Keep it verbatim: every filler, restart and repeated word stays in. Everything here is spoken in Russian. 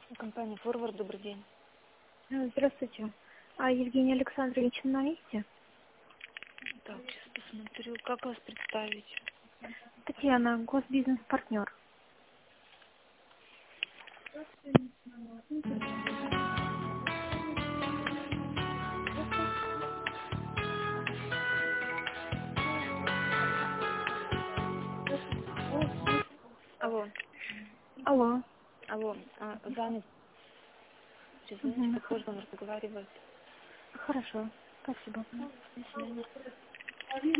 Компания «Форвард», добрый день. Здравствуйте. А Евгений Александрович на месте? Так, сейчас посмотрю, как вас представить. Татьяна, госбизнес-партнер. Алло, Алло. алло, а, занят. Сейчас, знаете, Мгм. попозже он разговаривает. Хорошо. Спасибо. До свидания.